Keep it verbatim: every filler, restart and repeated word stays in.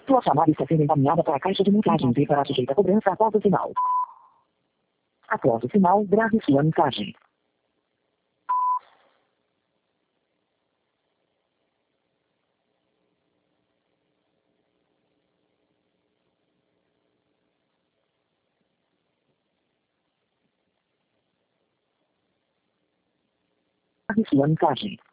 Sua chamada está sendo encaminhada para a caixa de mensagens e será sujeita a cobrança após o sinal. Após o sinal, grave sua mensagem. Grave sua mensagem.